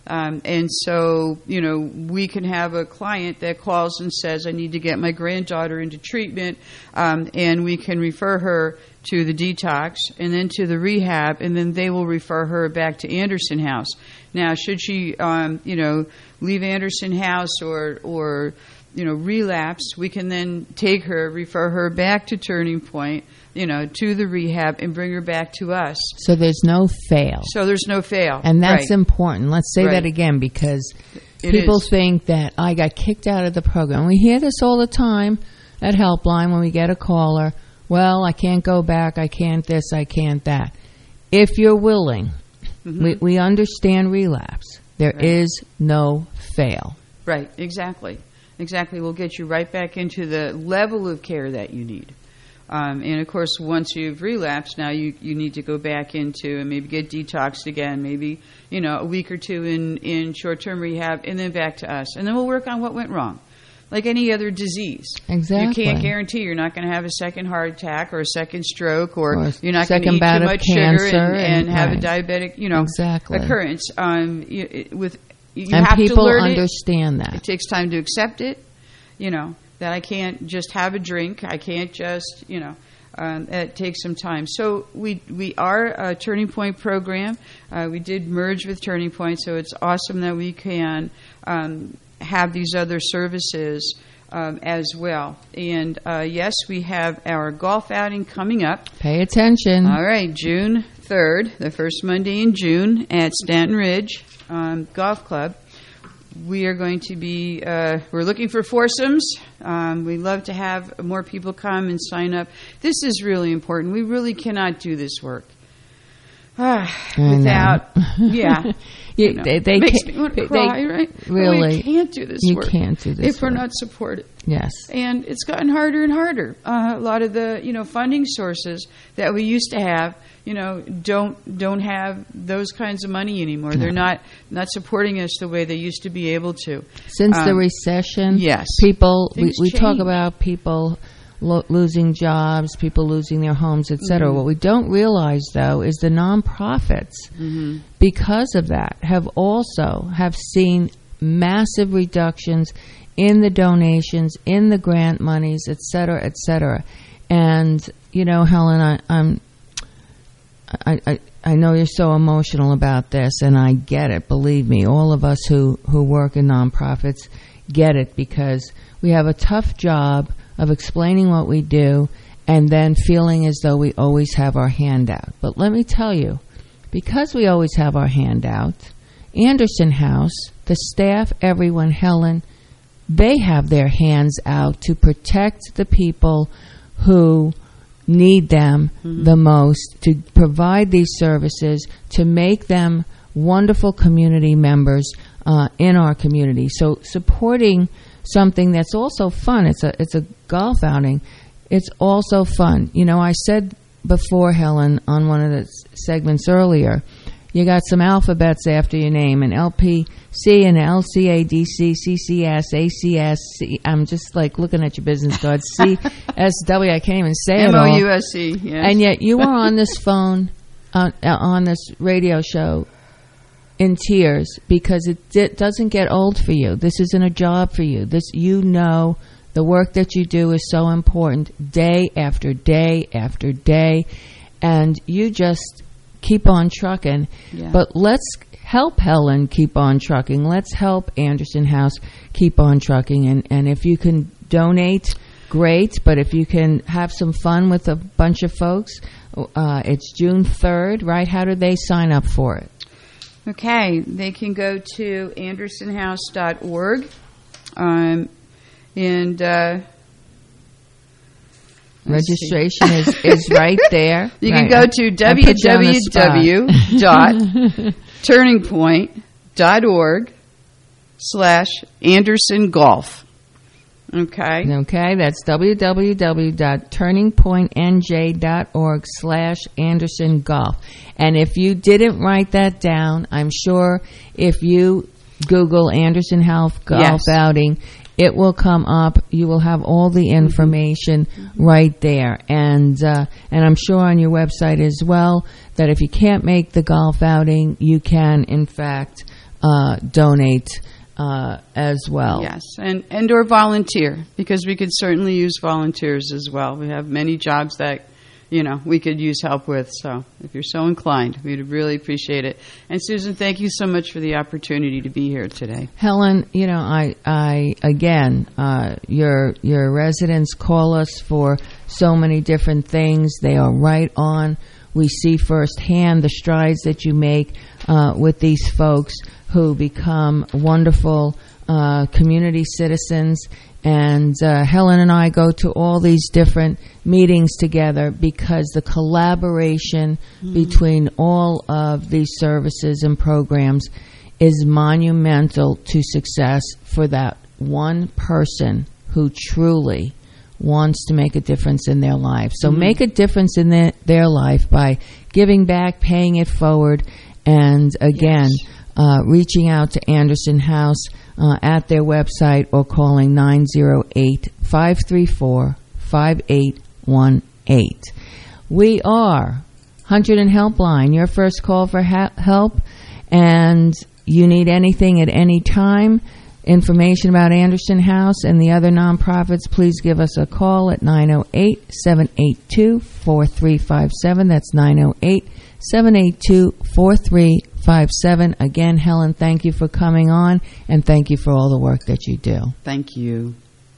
Um, and so, you know, we can have a client that calls and says, I need to get my granddaughter into treatment, um, and we can refer her to the detox and then to the rehab, and then they will refer her back to Anderson House. Now, should she, um, you know, leave Anderson House or, or, you know, relapse, we can then take her, refer her back to Turning Point, you know, to the rehab and bring her back to us. So there's no fail. So there's no fail. And that's right. important. Let's say right. that again, because it people is. think that I got kicked out of the program. We hear this all the time at Helpline when we get a caller. Well, I can't go back. I can't this. I can't that. If you're willing, mm-hmm. we, we understand relapse. There right. is no fail. Right, exactly. Exactly. We'll get you right back into the level of care that you need. Um, and, of course, once you've relapsed, now you, you need to go back into and maybe get detoxed again, maybe, you know, a week or two in, in short-term rehab, and then back to us. And then we'll work on what went wrong, like any other disease. Exactly. You can't guarantee you're not going to have a second heart attack or a second stroke, or, or you're not going to eat too much sugar and, and, and have right. a diabetic, you know, exactly. occurrence. Um, you, it, with you and have people to learn understand it. that. It takes time to accept it, you know, that I can't just have a drink. I can't just, you know, um, it takes some time. So we we are a Turning Point program. Uh, we did merge with Turning Point, so it's awesome that we can um, have these other services um, as well. And uh, yes, we have our golf outing coming up. Pay attention. All right, June third, the first Monday in June at Stanton Ridge um, Golf Club. We are going to be, uh, we're looking for foursomes. Um, we love to have more people come and sign up. This is really important. We really cannot do this work ah, without, yeah. you, you know, they, they makes can, me want to they, cry, right? Really. But we can't do this you work. You can't do this if we're work. not supported. Yes. And it's gotten harder and harder. Uh, a lot of the, you know, funding sources that we used to have, you know, don't don't have those kinds of money anymore. No. They're not not supporting us the way they used to be able to. Since um, the recession, yes, people we, we change. talk about people lo- losing jobs, people losing their homes, et cetera. Mm-hmm. What we don't realize, though, is the nonprofits, mm-hmm. because of that, have also have seen massive reductions in the donations, in the grant monies, et cetera, et cetera. And you know, Helen, I, I'm. I, I, I know you're so emotional about this, and I get it. Believe me, all of us who, who work in nonprofits get it, because we have a tough job of explaining what we do and then feeling as though we always have our hand out. But let me tell you, because we always have our hand out, Anderson House, the staff, everyone, Helen, they have their hands out to protect the people who need them mm-hmm. the most, to provide these services, to make them wonderful community members uh, in our community. So supporting something that's also fun, it's a it's a golf outing, it's also fun. You know, I said before, Helen, on one of the segments earlier, you got some alphabets after your name, and L P C and L C A D C, C C S, A C S, C, I'm just like looking at your business card, C S W, I can't even say it all. M O U S E, yes. And yet you were on this phone, uh, on this radio show, in tears, because it di- doesn't get old for you. This isn't a job for you. This, you know, the work that you do is so important, day after day after day, and you just keep on trucking. Yeah. But let's help Helen keep on trucking. Let's help Anderson House keep on trucking. And, and if you can donate, great. But if you can have some fun with a bunch of folks, uh, it's June third, right? How do they sign up for it? Okay, they can go to anderson house dot org. Um, and uh, registration is, is right there. You right. can go to w w w dot turning point dot org slash Anderson Golf. Okay. Okay, that's w w w dot turning point n j dot org slash Anderson Golf. And if you didn't write that down, I'm sure if you Google Anderson Health Golf yes. Outing, it will come up. You will have all the information mm-hmm. right there. And uh, and I'm sure on your website as well that if you can't make the golf outing, you can, in fact, uh, donate uh, as well. Yes, and, and or volunteer, because we could certainly use volunteers as well. We have many jobs that, you know, we could use help with. So if you're so inclined, we'd really appreciate it. And Susan, thank you so much for the opportunity to be here today. Helen, you know, I, I again, uh, your your residents call us for so many different things. They are right on. We see firsthand the strides that you make uh, with these folks who become wonderful uh, community citizens. And uh, Helen and I go to all these different meetings together because the collaboration mm-hmm. between all of these services and programs is monumental to success for that one person who truly wants to make a difference in their life. So mm-hmm. make a difference in their, their life by giving back, paying it forward, and again, yes. uh, reaching out to Anderson House Uh, at their website or calling nine zero eight, five three four, five eight one eight. We are Hunterdon Helpline, your first call for ha- help, and you need anything at any time, information about Anderson House and the other nonprofits, please give us a call at nine oh eight, seven eight two, four three five seven. That's nine oh eight, seven eight two, four three five seven. Again, Helen, thank you for coming on, and thank you for all the work that you do. Thank you.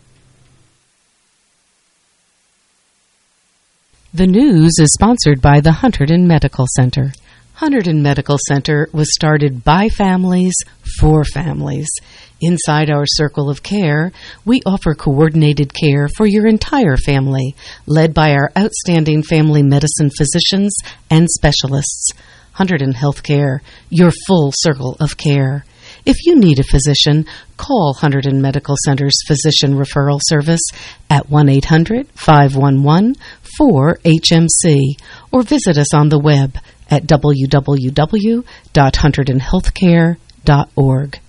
The news is sponsored by the Hunterdon Medical Center. Hunterdon Medical Center was started by families for families. Inside our circle of care, we offer coordinated care for your entire family, led by our outstanding family medicine physicians and specialists. Hunterdon Healthcare, your full circle of care. If you need a physician, call Hunterdon Medical Center's Physician Referral Service at one eight hundred, five one one, four H M C or visit us on the web at w w w dot hunterdon healthcare dot org.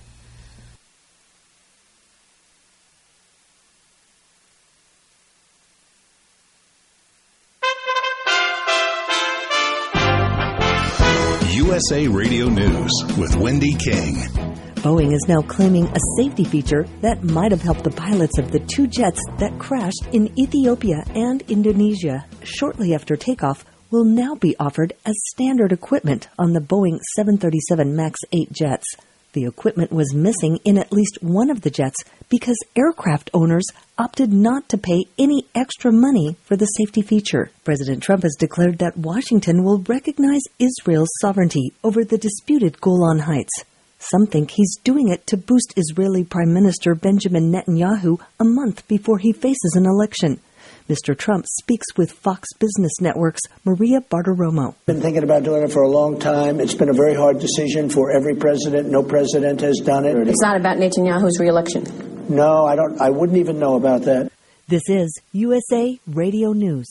U S A Radio News with Wendy King. Boeing is now claiming a safety feature that might have helped the pilots of the two jets that crashed in Ethiopia and Indonesia shortly after takeoff will now be offered as standard equipment on the Boeing seven thirty-seven MAX eight jets. The equipment was missing in at least one of the jets because aircraft owners opted not to pay any extra money for the safety feature. President Trump has declared that Washington will recognize Israel's sovereignty over the disputed Golan Heights. Some think he's doing it to boost Israeli Prime Minister Benjamin Netanyahu a month before he faces an election. Mister Trump speaks with Fox Business Network's Maria Bartiromo. Been thinking about doing it for a long time. It's been a very hard decision for every president. No president has done it. It's not about Netanyahu's reelection. No, I don't. I wouldn't even know about that. This is U S A Radio News.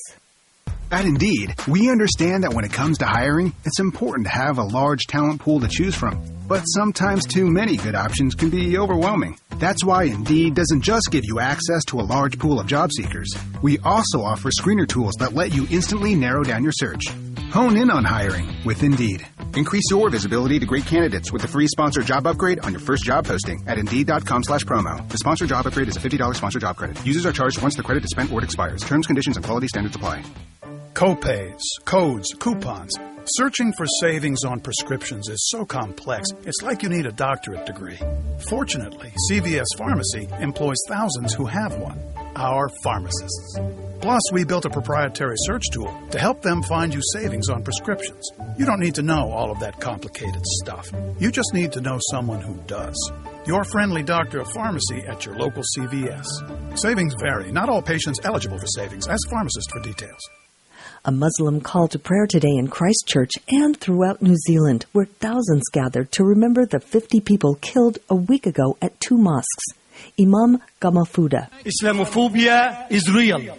At Indeed, we understand that when it comes to hiring, it's important to have a large talent pool to choose from. But sometimes too many good options can be overwhelming. That's why Indeed doesn't just give you access to a large pool of job seekers. We also offer screener tools that let you instantly narrow down your search. Hone in on hiring with Indeed. Increase your visibility to great candidates with the free sponsored job upgrade on your first job posting at Indeed.com slash promo. The sponsored job upgrade is a fifty dollars sponsored job credit. Users are charged once the credit is spent or it expires. Terms, conditions, and quality standards apply. Copays, codes, coupons. Searching for savings on prescriptions is so complex, it's like you need a doctorate degree. Fortunately, C V S Pharmacy employs thousands who have one, our pharmacists. Plus, we built a proprietary search tool to help them find you savings on prescriptions. You don't need to know all of that complicated stuff. You just need to know someone who does. Your friendly doctor of pharmacy at your local C V S. Savings vary. Not all patients eligible for savings. Ask pharmacist for details. A Muslim call to prayer today in Christchurch and throughout New Zealand, where thousands gathered to remember the fifty people killed a week ago at two mosques. Imam Gamafuda. Islamophobia is real.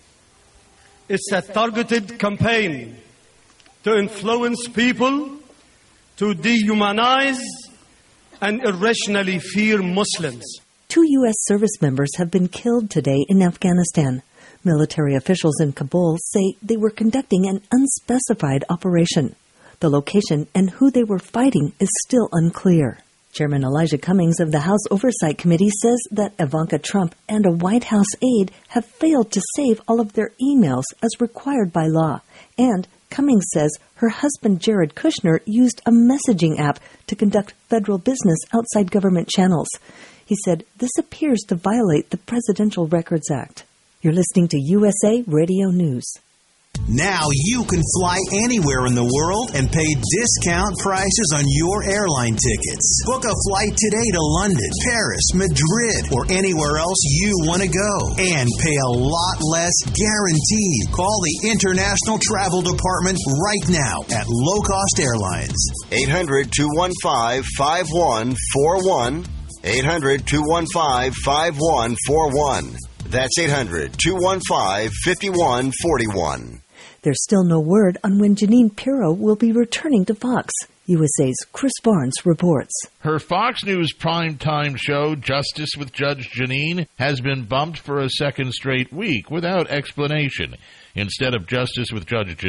It's a targeted campaign to influence people to dehumanize and irrationally fear Muslims. Two U S service members have been killed today in Afghanistan. Military officials in Kabul say they were conducting an unspecified operation. The location and who they were fighting is still unclear. Chairman Elijah Cummings of the House Oversight Committee says that Ivanka Trump and a White House aide have failed to save all of their emails as required by law. And Cummings says her husband Jared Kushner used a messaging app to conduct federal business outside government channels. He said this appears to violate the Presidential Records Act. You're listening to U S A Radio News. Now you can fly anywhere in the world and pay discount prices on your airline tickets. Book a flight today to London, Paris, Madrid, or anywhere else you want to go. And pay a lot less guaranteed. Call the International Travel Department right now at Low Cost Airlines. eight hundred, two one five, five one four one. eight hundred, two one five, five one four one. That's eight hundred, two one five, five one four one. There's still no word on when Jeanine Pirro will be returning to Fox. U S A's Chris Barnes reports. Her Fox News primetime show, Justice with Judge Jeanine, has been bumped for a second straight week without explanation. Instead of Justice with Judge Jeanine,